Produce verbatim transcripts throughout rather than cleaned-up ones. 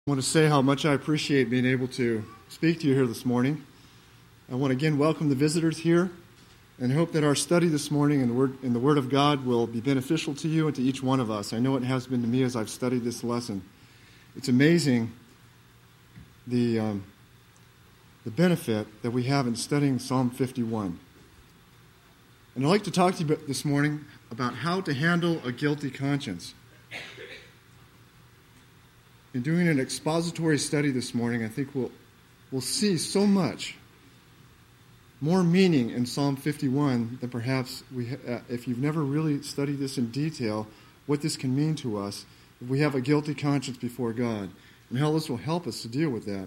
I want to say how much I appreciate being able to speak to you here this morning. I want to again welcome the visitors here and hope that our study this morning in the Word, in the Word of God will be beneficial to you and to each one of us. I know it has been to me as I've studied this lesson. It's amazing the, um, the benefit that we have in studying Psalm fifty-one. And I'd like to talk to you this morning about how to handle a guilty conscience. In doing an expository study this morning, I think we'll, we'll see so much more meaning in Psalm fifty-one than perhaps we, uh, if you've never really studied this in detail, what this can mean to us if we have a guilty conscience before God, and how this will help us to deal with that.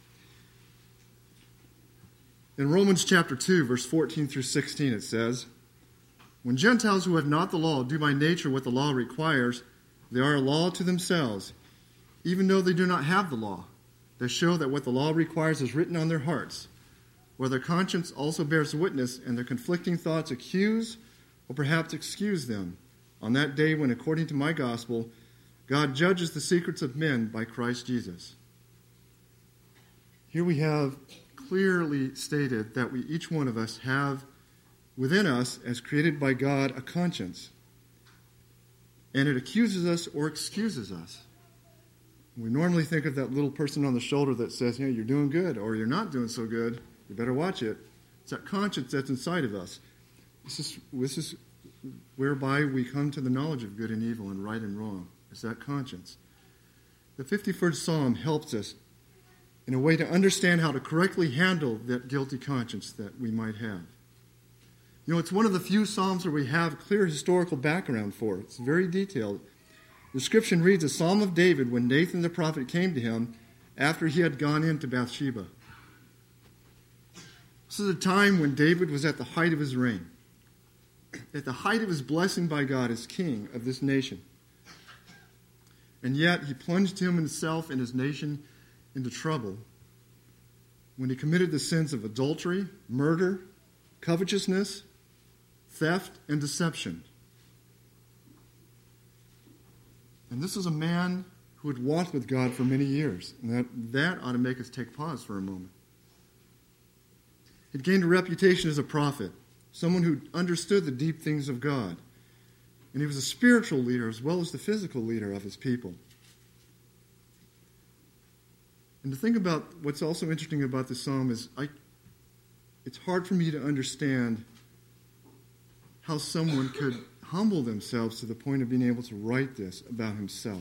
In Romans chapter two, verse fourteen through sixteen, it says, "When Gentiles who have not the law do by nature what the law requires, they are a law to themselves, even though they do not have the law. They show that what the law requires is written on their hearts, where their conscience also bears witness, and their conflicting thoughts accuse or perhaps excuse them on that day when, according to my gospel, God judges the secrets of men by Christ Jesus." Here we have clearly stated that we, each one of us, have within us, as created by God, a conscience. And it accuses us or excuses us. We normally think of that little person on the shoulder that says, "Hey, you're doing good," or "You're not doing so good. You better watch it." It's that conscience that's inside of us. This is, this is whereby we come to the knowledge of good and evil and right and wrong. It's that conscience. The fifty-first Psalm helps us in a way to understand how to correctly handle that guilty conscience that we might have. You know, it's one of the few Psalms where we have clear historical background for it. It's very detailed. The description reads, "A Psalm of David when Nathan the prophet came to him after he had gone into Bathsheba." This is a time when David was at the height of his reign, at the height of his blessing by God as king of this nation. And yet he plunged him himself and his nation into trouble when he committed the sins of adultery, murder, covetousness, theft, and deception. And this is a man who had walked with God for many years. And that, that ought to make us take pause for a moment. He'd gained a reputation as a prophet, someone who understood the deep things of God. And he was a spiritual leader as well as the physical leader of his people. And to think about what's also interesting about this psalm is I, it's hard for me to understand how someone could humble themselves to the point of being able to write this about himself.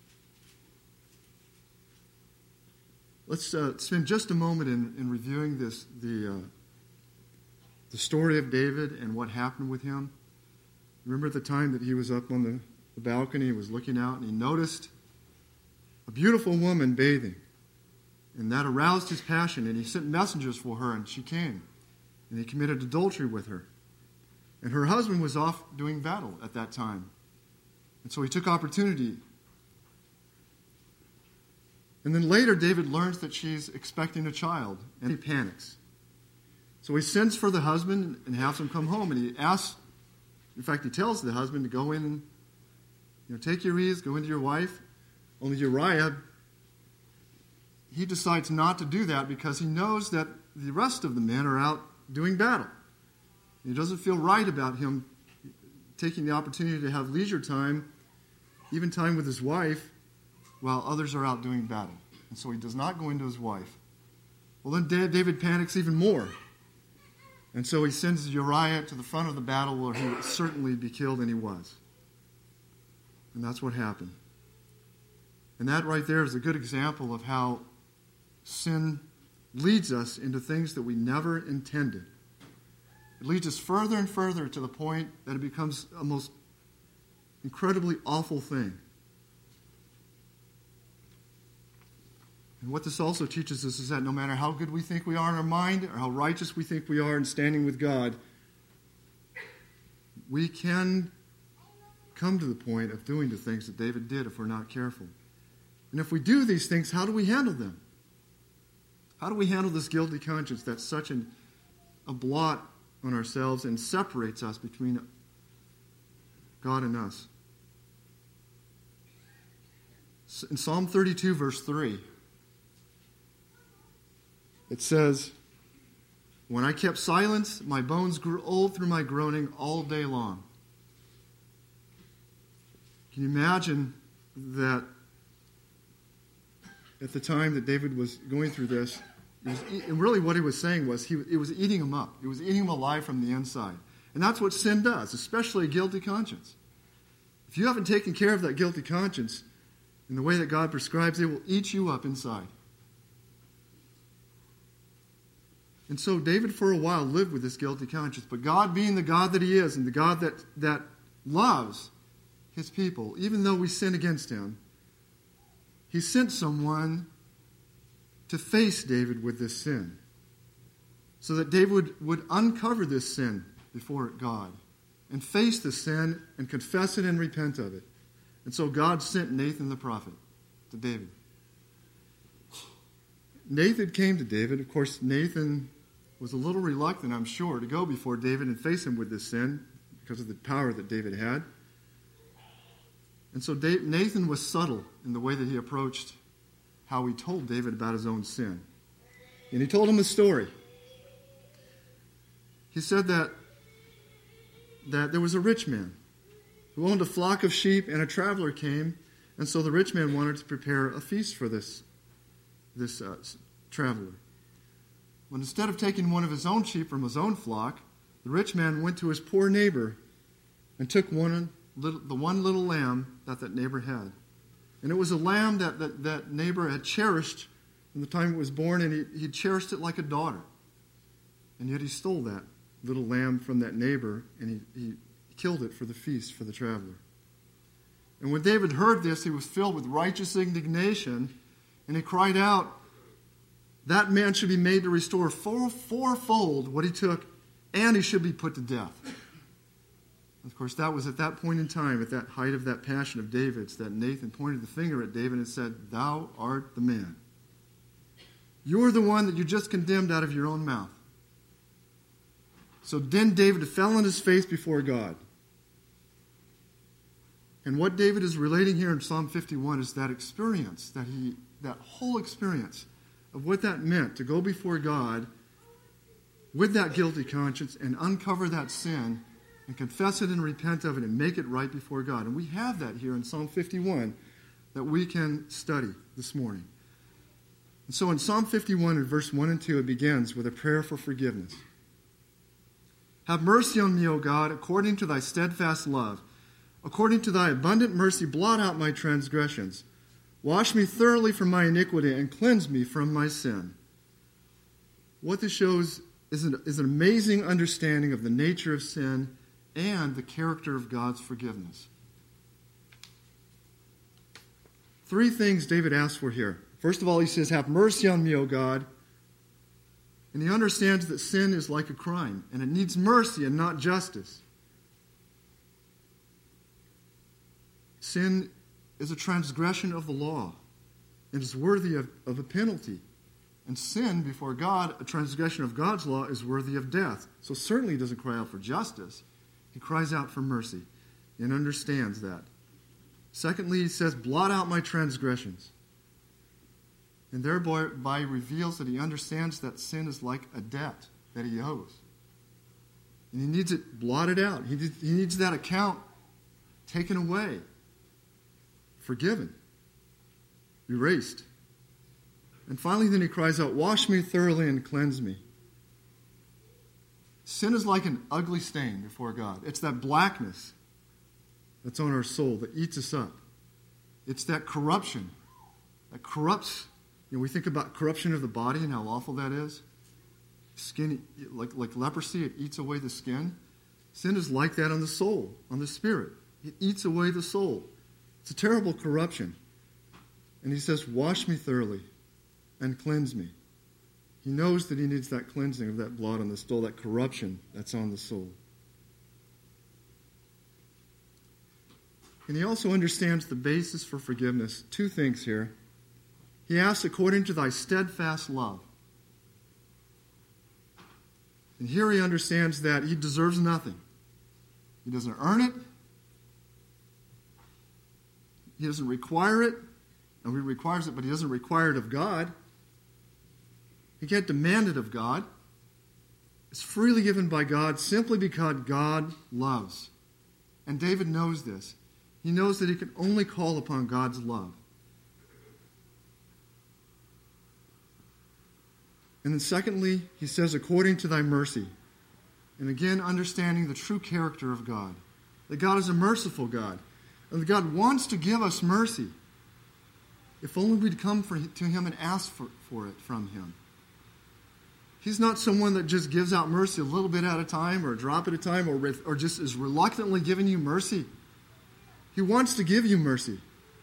Let's uh, spend just a moment in, in reviewing this, the, uh, the story of David and what happened with him. Remember the time that he was up on the, the balcony, he was looking out, and he noticed a beautiful woman bathing. And that aroused his passion, and he sent messengers for her, and she came. And he committed adultery with her. And her husband was off doing battle at that time. And so he took opportunity. And then later, David learns that she's expecting a child, and he panics. So he sends for the husband and has him come home, and he asks, in fact, he tells the husband to go in and, you know, take your ease, go into your wife. Only Uriah, he decides not to do that because he knows that the rest of the men are out doing battle. He doesn't feel right about him taking the opportunity to have leisure time, even time with his wife, while others are out doing battle. And so he does not go into his wife. Well, then David panics even more. And so he sends Uriah to the front of the battle where he would certainly be killed, and he was. And that's what happened. And that right there is a good example of how sin leads us into things that we never intended. It leads us further and further to the point that it becomes a most incredibly awful thing. And what this also teaches us is that no matter how good we think we are in our mind or how righteous we think we are in standing with God, we can come to the point of doing the things that David did if we're not careful. And if we do these things, how do we handle them? How do we handle this guilty conscience that's such an, a blot on ourselves and separates us between God and us? In Psalm thirty-two, verse three, it says, "When I kept silence, my bones grew old through my groaning all day long." Can you imagine that at the time that David was going through this, it was, and really what he was saying was he, it was eating him up. It was eating him alive from the inside. And that's what sin does, especially a guilty conscience. If you haven't taken care of that guilty conscience in the way that God prescribes, it will eat you up inside. And so David for a while lived with this guilty conscience. But God, being the God that he is and the God that, that loves his people, even though we sin against him, he sent someone to face David with this sin, so that David would, would uncover this sin before God and face the sin and confess it and repent of it. And so God sent Nathan the prophet to David. Nathan came to David. Of course, Nathan was a little reluctant, I'm sure, to go before David and face him with this sin because of the power that David had. And so Nathan was subtle in the way that he approached how he told David about his own sin. And he told him a story. He said that, that there was a rich man who owned a flock of sheep, and a traveler came, and so the rich man wanted to prepare a feast for this, this uh, traveler. When instead of taking one of his own sheep from his own flock, the rich man went to his poor neighbor and took one little, the one little lamb that that neighbor had. And it was a lamb that that, that neighbor had cherished from the time it was born, and he, he cherished it like a daughter. And yet he stole that little lamb from that neighbor, and he, he killed it for the feast for the traveler. And when David heard this, he was filled with righteous indignation, and he cried out, "That man should be made to restore four, fourfold what he took, and he should be put to death." Of course, that was at that point in time, at that height of that passion of David's, that Nathan pointed the finger at David and said, "Thou art the man. You're the one that you just condemned out of your own mouth." So then David fell on his face before God. And what David is relating here in Psalm fifty-one is that experience, that he, that whole experience of what that meant to go before God with that guilty conscience and uncover that sin and confess it and repent of it and make it right before God. And we have that here in Psalm fifty-one that we can study this morning. And so in Psalm fifty-one, in verse one and two, it begins with a prayer for forgiveness. "Have mercy on me, O God, according to thy steadfast love. According to thy abundant mercy, blot out my transgressions. Wash me thoroughly from my iniquity and cleanse me from my sin." What this shows is an, is an amazing understanding of the nature of sin and the character of God's forgiveness. Three things David asks for here. First of all, he says, "Have mercy on me, O God." And he understands that sin is like a crime, and it needs mercy and not justice. Sin is a transgression of the law. It is worthy of, of a penalty. And sin before God, a transgression of God's law, is worthy of death. So certainly he doesn't cry out for justice. He cries out for mercy and understands that. Secondly, he says, "Blot out my transgressions." And thereby reveals that he understands that sin is like a debt that he owes. And he needs it blotted out. He needs, he needs that account taken away, forgiven, erased. And finally, then he cries out, "Wash me thoroughly and cleanse me." Sin is like an ugly stain before God. It's that blackness that's on our soul that eats us up. It's that corruption that corrupts. You know, we think about corruption of the body and how awful that is. Skin, like, like leprosy, it eats away the skin. Sin is like that on the soul, on the spirit. It eats away the soul. It's a terrible corruption. And he says, "Wash me thoroughly and cleanse me." He knows that he needs that cleansing of that blood on the soul, that corruption that's on the soul. And he also understands the basis for forgiveness. Two things here. He asks, "According to thy steadfast love." And here he understands that he deserves nothing. He doesn't earn it. He doesn't require it. and he requires it, but he doesn't require it of God. He can't demand it of God. It's freely given by God simply because God loves. And David knows this. He knows that he can only call upon God's love. And then secondly, he says, according to thy mercy. And again, understanding the true character of God. That God is a merciful God. And that God wants to give us mercy. If only we'd come for, to him and ask for, for it from him. He's not someone that just gives out mercy a little bit at a time or a drop at a time or, with, or just is reluctantly giving you mercy. He wants to give you mercy.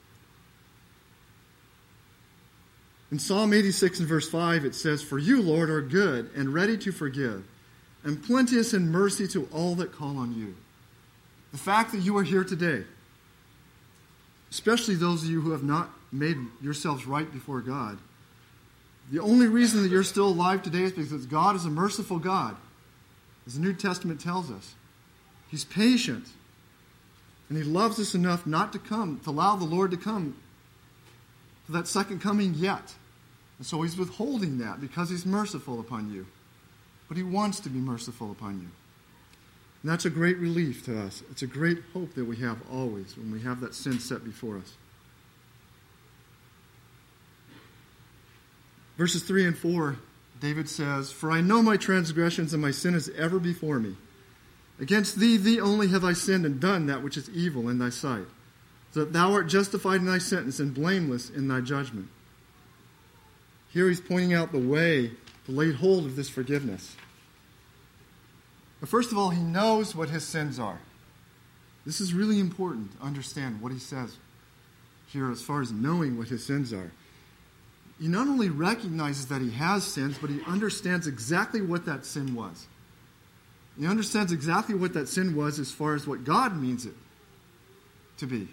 In Psalm eighty-six and verse five, it says, for you, Lord, are good and ready to forgive, and plenteous in mercy to all that call on you. The fact that you are here today, especially those of you who have not made yourselves right before God, the only reason that you're still alive today is because God is a merciful God. As the New Testament tells us. He's patient. And he loves us enough not to come, to allow the Lord to come for that second coming yet. And so he's withholding that because he's merciful upon you. But he wants to be merciful upon you. And that's a great relief to us. It's a great hope that we have always when we have that sin set before us. Verses three and four, David says, for I know my transgressions and my sin is ever before me. Against thee, thee only have I sinned and done that which is evil in thy sight, so that thou art justified in thy sentence and blameless in thy judgment. Here he's pointing out the way to lay hold of this forgiveness. But first of all, he knows what his sins are. This is really important to understand what he says here as far as knowing what his sins are. He not only recognizes that he has sins, but he understands exactly what that sin was. He understands exactly what that sin was as far as what God means it to be.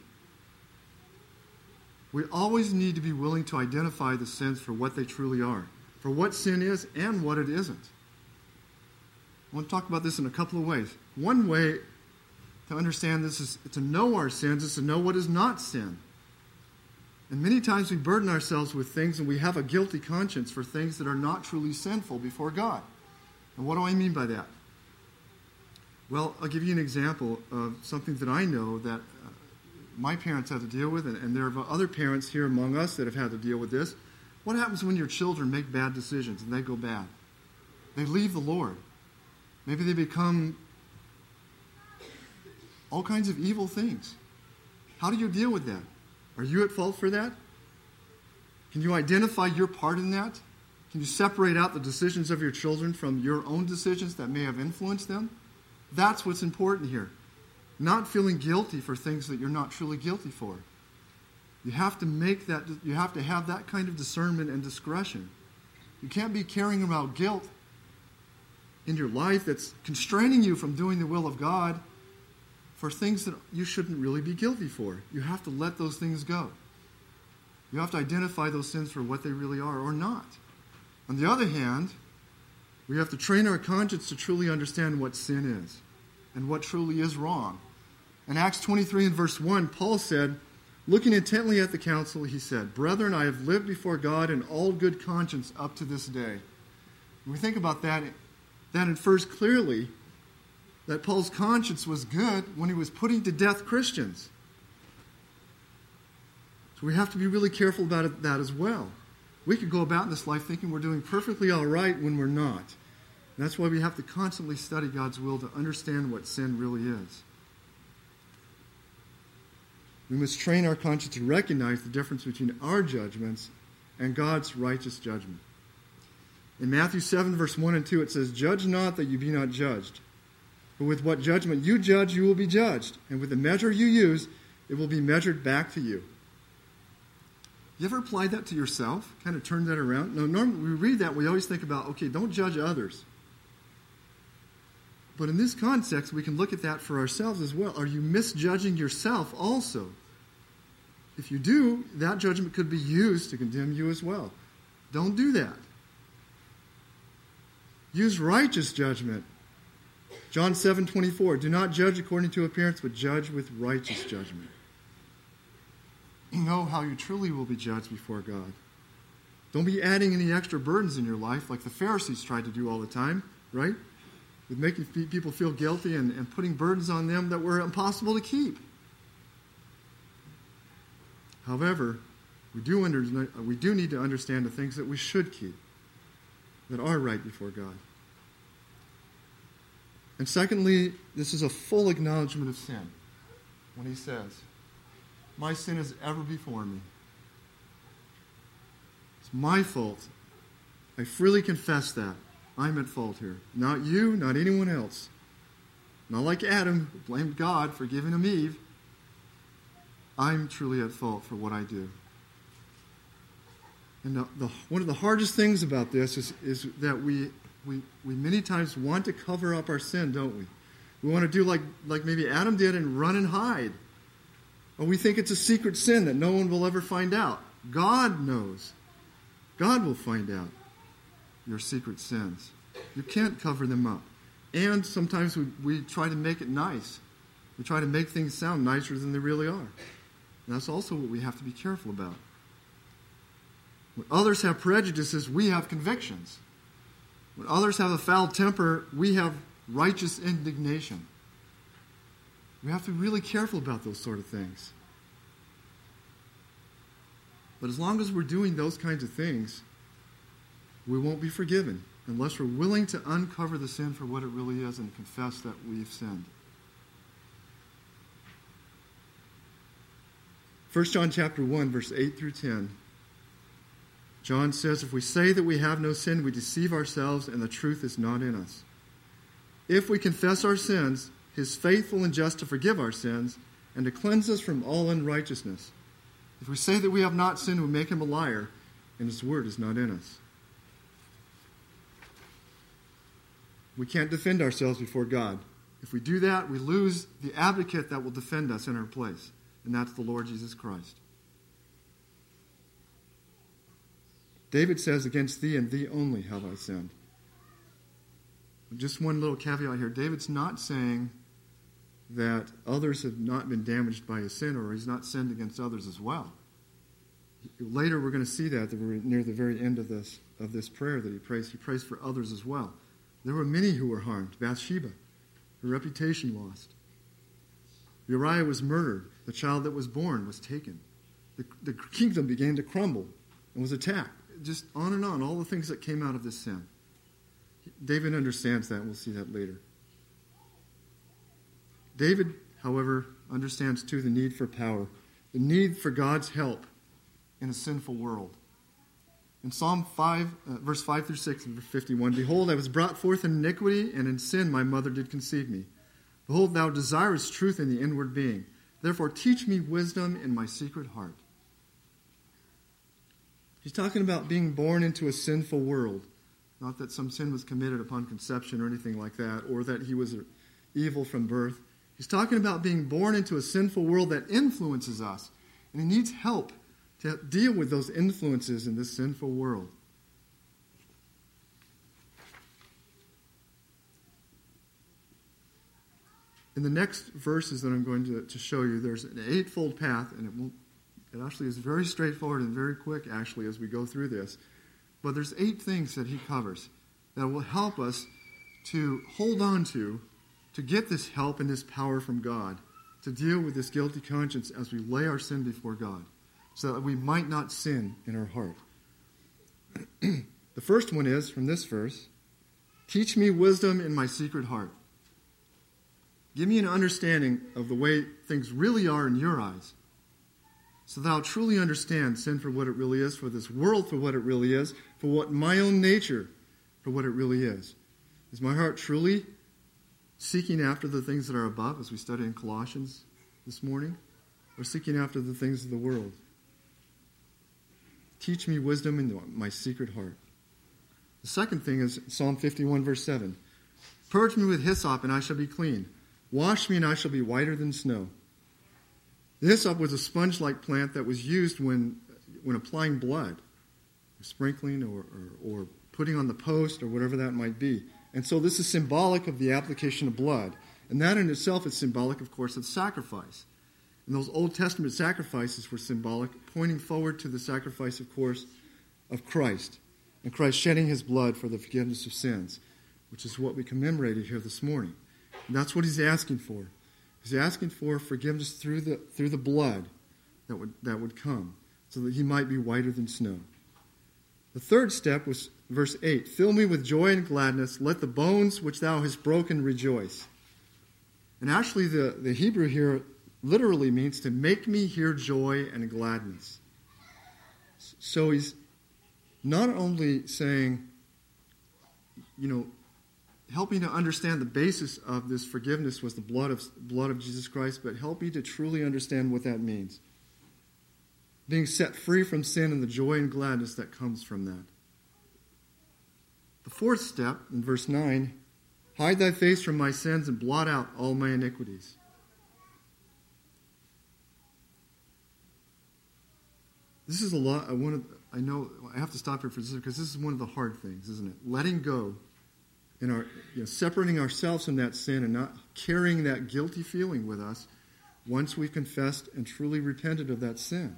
We always need to be willing to identify the sins for what they truly are, for what sin is and what it isn't. I want to talk about this in a couple of ways. One way to understand this is to know our sins, is to know what is not sin. And many times we burden ourselves with things and we have a guilty conscience for things that are not truly sinful before God. And what do I mean by that? Well, I'll give you an example of something that I know that uh, my parents had to deal with, and, and there are other parents here among us that have had to deal with this. What happens when your children make bad decisions and they go bad? They leave the Lord. Maybe they become all kinds of evil things. How do you deal with that? Are you at fault for that? Can you identify your part in that? Can you separate out the decisions of your children from your own decisions that may have influenced them? That's what's important here. Not feeling guilty for things that you're not truly guilty for. You have to make that, you have to have that kind of discernment and discretion. You can't be carrying around guilt in your life that's constraining you from doing the will of God for things that you shouldn't really be guilty for. You have to let those things go. You have to identify those sins for what they really are or not. On the other hand, we have to train our conscience to truly understand what sin is and what truly is wrong. In Acts twenty-three and verse one, Paul said, looking intently at the council, he said, brethren, I have lived before God in all good conscience up to this day. When we think about that, that infers clearly that Paul's conscience was good when he was putting to death Christians. So we have to be really careful about it, that as well. We could go about in this life thinking we're doing perfectly all right when we're not. And that's why we have to constantly study God's will to understand what sin really is. We must train our conscience to recognize the difference between our judgments and God's righteous judgment. In Matthew seven, verse one and two, it says, judge not that you be not judged. But with what judgment you judge, you will be judged. And with the measure you use, it will be measured back to you. You ever applied that to yourself? Kind of turn that around? No, normally we read that, we always think about, okay, don't judge others. But in this context, we can look at that for ourselves as well. Are you misjudging yourself also? If you do, that judgment could be used to condemn you as well. Don't do that. Use righteous judgment. John seven twenty-four, do not judge according to appearance, but judge with righteous judgment. know how you truly will be judged before God. Don't be adding any extra burdens in your life like the Pharisees tried to do all the time, right? With making people feel guilty and, and putting burdens on them that were impossible to keep. However, we do, under, we do need to understand the things that we should keep, that are right before God. And secondly, this is a full acknowledgement of sin. When he says, my sin is ever before me. It's my fault. I freely confess that. I'm at fault here. Not you, not anyone else. Not like Adam, who blamed God for giving him Eve. I'm truly at fault for what I do. And the, the, one of the hardest things about this is, is that we, we, we many times want to cover up our sin, don't we? We want to do like, like maybe Adam did and run and hide. Or we think it's a secret sin that no one will ever find out. God knows. God will find out your secret sins. You can't cover them up. And sometimes we, we try to make it nice. We try to make things sound nicer than they really are. And that's also what we have to be careful about. When others have prejudices, we have convictions. When others have a foul temper, we have righteous indignation. We have to be really careful about those sort of things. But as long as we're doing those kinds of things, we won't be forgiven unless we're willing to uncover the sin for what it really is and confess that we've sinned. First John chapter one, verse eight through ten. John says, if we say that we have no sin, we deceive ourselves and the truth is not in us. If we confess our sins, he is faithful and just to forgive our sins and to cleanse us from all unrighteousness. If we say that we have not sinned, we make him a liar, and his word is not in us. We can't defend ourselves before God. If we do that, we lose the advocate that will defend us in our place, and that's the Lord Jesus Christ. David says, against thee and thee only have I sinned. Just one little caveat here. David's not saying that others have not been damaged by his sin, or he's not sinned against others as well. Later we're going to see that near the very end of this, of this prayer that he prays. He prays for others as well. There were many who were harmed. Bathsheba, her reputation lost. Uriah was murdered. The child that was born was taken. The, the kingdom began to crumble and was attacked. Just on and on, all the things that came out of this sin. David understands that, and we'll see that later. David, however, understands too the need for power, the need for God's help in a sinful world. In Psalm five, uh, verse five through six, and verse fifty-one, behold, I was brought forth in iniquity, and in sin my mother did conceive me. Behold, thou desirest truth in the inward being. Therefore teach me wisdom in my secret heart. He's talking about being born into a sinful world. Not that some sin was committed upon conception or anything like that, or that he was evil from birth. He's talking about being born into a sinful world that influences us. And he needs help to deal with those influences in this sinful world. In the next verses that I'm going to, to show you, there's an eightfold path, and it won't It actually is very straightforward and very quick, actually, as we go through this. But there's eight things that he covers that will help us to hold on to, to get this help and this power from God, to deal with this guilty conscience as we lay our sin before God, so that we might not sin in our heart. The first one is, from this verse, teach me wisdom in my secret heart. Give me an understanding of the way things really are in your eyes, so that I'll truly understand sin for what it really is, for this world for what it really is, for what my own nature for what it really is. Is my heart truly seeking after the things that are above, as we study in Colossians this morning, or seeking after the things of the world? Teach me wisdom in my secret heart. The second thing is Psalm fifty-one, verse seven. Purge me with hyssop, and I shall be clean. Wash me, and I shall be whiter than snow. The hyssop was a sponge-like plant that was used when, when applying blood, or sprinkling, or, or, or putting on the post, or whatever that might be. And so this is symbolic of the application of blood. And that in itself is symbolic, of course, of sacrifice. And those Old Testament sacrifices were symbolic, pointing forward to the sacrifice, of course, of Christ. And Christ shedding his blood for the forgiveness of sins, which is what we commemorated here this morning. And that's what he's asking for. He's asking for forgiveness through the through the blood that would that would come, so that he might be whiter than snow. The third step was verse eight. Fill me with joy and gladness. Let the bones which thou hast broken rejoice. And actually the, the Hebrew here literally means to make me hear joy and gladness. So he's not only saying, you know, helping to understand the basis of this forgiveness was the blood of blood of Jesus Christ, but help me to truly understand what that means. Being set free from sin and the joy and gladness that comes from that. The fourth step, in verse nine, hide thy face from my sins and blot out all my iniquities. This is a lot. I want to. I know I have to stop here for this because this is one of the hard things, isn't it? Letting go, and our you know, separating ourselves from that sin and not carrying that guilty feeling with us once we've confessed and truly repented of that sin.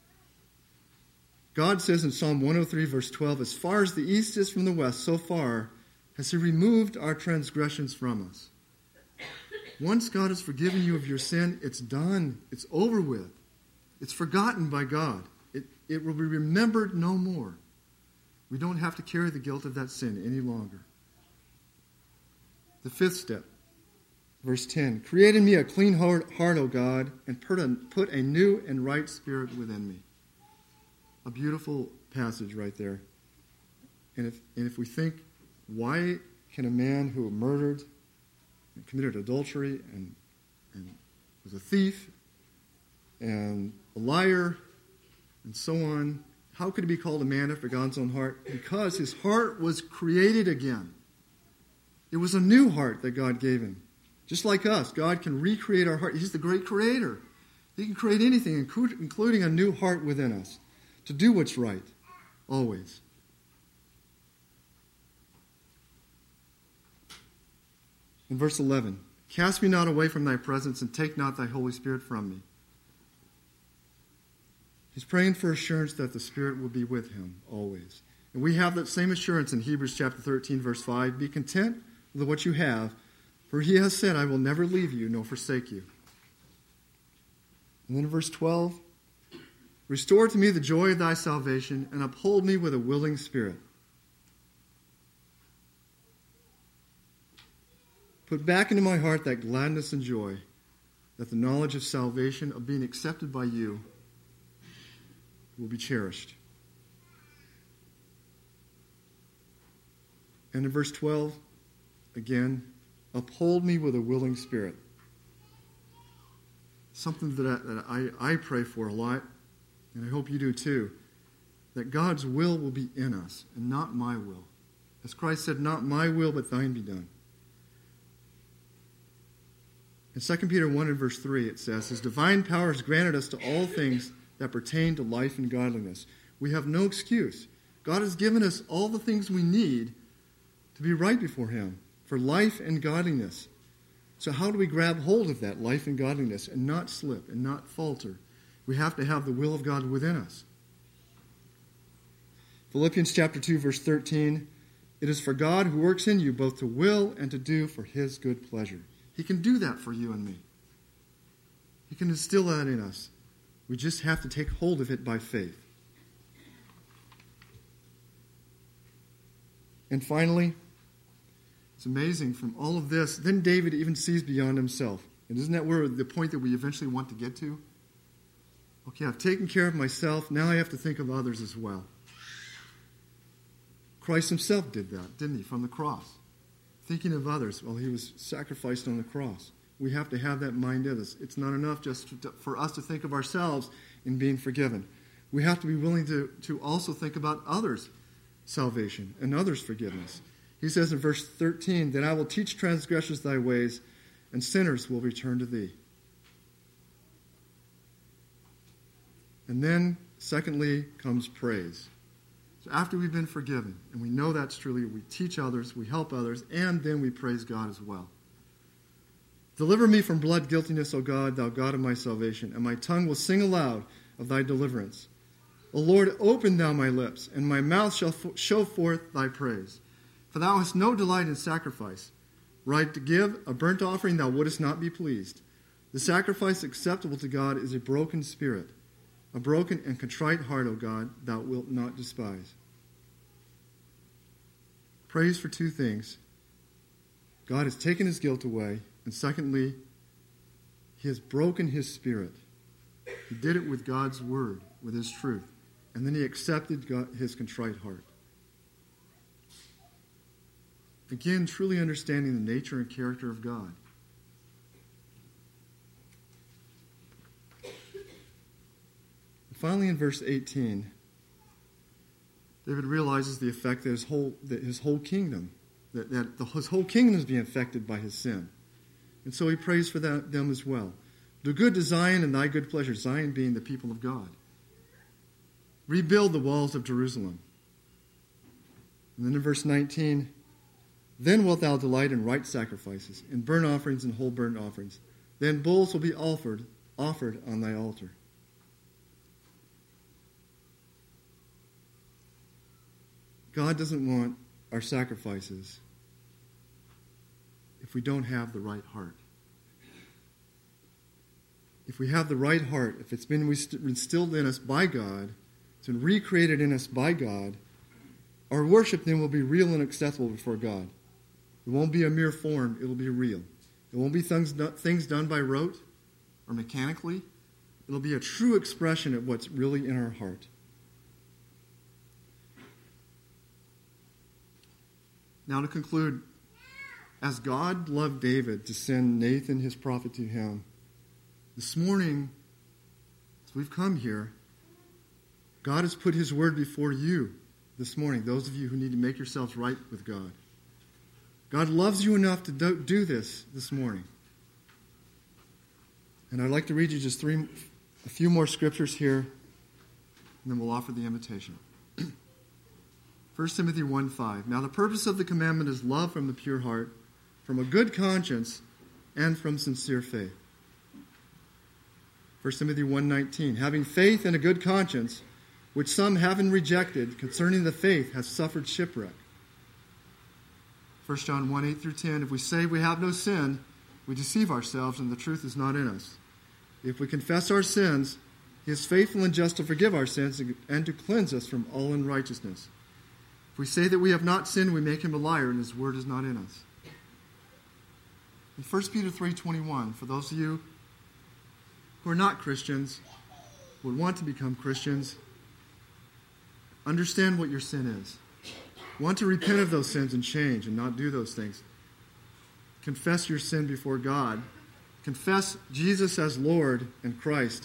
God says in Psalm one oh three, verse twelve, as far as the east is from the west, so far has he removed our transgressions from us. Once God has forgiven you of your sin, it's done. It's over with. It's forgotten by God. It, it will be remembered no more. We don't have to carry the guilt of that sin any longer. The fifth step, verse ten, create in me a clean heart, heart O God, and put a, put a new and right spirit within me. A beautiful passage right there. And if, and if we think, why can a man who murdered and committed adultery and, and was a thief and a liar and so on, how could he be called a man after God's own heart? Because his heart was created again. It was a new heart that God gave him. Just like us, God can recreate our heart. He's the great creator. He can create anything, including a new heart within us, to do what's right, always. In verse eleven, cast me not away from thy presence and take not thy Holy Spirit from me. He's praying for assurance that the Spirit will be with him always. And we have that same assurance in Hebrews chapter thirteen, verse five. Be content with what you have, for he has said, I will never leave you nor forsake you. And then in verse twelve, restore to me the joy of thy salvation and uphold me with a willing spirit. Put back into my heart that gladness and joy, that the knowledge of salvation, of being accepted by you, will be cherished. And in verse twelve, again, uphold me with a willing spirit. Something that I, that I, I pray for a lot, and I hope you do too, that God's will will be in us and not my will. As Christ said, not my will, but thine be done. In Second Peter one and verse three, it says, his divine power has granted us to all things that pertain to life and godliness. We have no excuse. God has given us all the things we need to be right before him, for life and godliness. So how do we grab hold of that life and godliness and not slip and not falter? We have to have the will of God within us. Philippians chapter two, verse thirteen, it is for God who works in you both to will and to do for his good pleasure. He can do that for you and me. He can instill that in us. We just have to take hold of it by faith. And finally, it's amazing from all of this, then David even sees beyond himself. And isn't that where the point that we eventually want to get to? Okay, I've taken care of myself. Now I have to think of others as well. Christ himself did that, didn't he, from the cross? Thinking of others while he was sacrificed on the cross. We have to have that mind in us. It's not enough just to, for us to think of ourselves in being forgiven. We have to be willing to, to also think about others' salvation and others' forgiveness. He says in verse thirteen, that I will teach transgressors thy ways, and sinners will return to thee. And then, secondly, comes praise. So after we've been forgiven, and we know that's truly, we teach others, we help others, and then we praise God as well. Deliver me from blood guiltiness, O God, thou God of my salvation, and my tongue will sing aloud of thy deliverance. O Lord, open thou my lips, and my mouth shall f- show forth thy praise. For thou hast no delight in sacrifice. Right to give a burnt offering thou wouldest not be pleased. The sacrifice acceptable to God is a broken spirit. A broken and contrite heart, O God, thou wilt not despise. Praise for two things. God has taken his guilt away, and secondly, he has broken his spirit. He did it with God's word, with his truth, and then he accepted God, his contrite heart. Again, truly understanding the nature and character of God. And finally, in verse eighteen, David realizes the effect that his whole, that his whole kingdom, that, that the, his whole kingdom is being affected by his sin. And so he prays for that, them as well. Do good to Zion and thy good pleasure, Zion being the people of God. Rebuild the walls of Jerusalem. And then in verse nineteen, then wilt thou delight in right sacrifices, in burnt offerings and whole burnt offerings. Then bulls will be offered, offered on thy altar. God doesn't want our sacrifices if we don't have the right heart. If we have the right heart, if it's been instilled in us by God, it's been recreated in us by God, our worship then will be real and acceptable before God. It won't be a mere form, it will be real. It won't be things, things done by rote or mechanically. It'll be a true expression of what's really in our heart. Now to conclude, as God loved David to send Nathan, his prophet, to him, this morning, as we've come here, God has put his word before you this morning, those of you who need to make yourselves right with God. God loves you enough to do, do this this morning. And I'd like to read you just three, a few more scriptures here, and then we'll offer the invitation. First Timothy one five. Now the purpose of the commandment is love from the pure heart, from a good conscience, and from sincere faith. First Timothy one nineteen. Having faith and a good conscience, which some having rejected, concerning the faith has suffered shipwreck. First John one eight through ten. If we say we have no sin, we deceive ourselves, and the truth is not in us. If we confess our sins, he is faithful and just to forgive our sins and to cleanse us from all unrighteousness. If we say that we have not sinned, we make him a liar, and his word is not in us. In First Peter three twenty-one, for those of you who are not Christians, who would want to become Christians, understand what your sin is. Want to repent of those sins and change and not do those things. Confess your sin before God. Confess Jesus as Lord and Christ.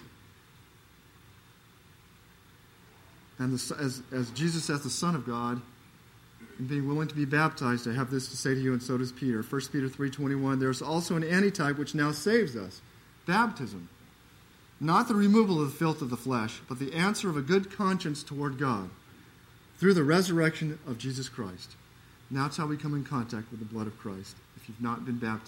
And the, as, as Jesus as the Son of God, and being willing to be baptized. I have this to say to you, and so does Peter. First Peter three twenty-one, there's also an antitype which now saves us. Baptism. Not the removal of the filth of the flesh, but the answer of a good conscience toward God through the resurrection of Jesus Christ. And that's how we come in contact with the blood of Christ, if you've not been baptized.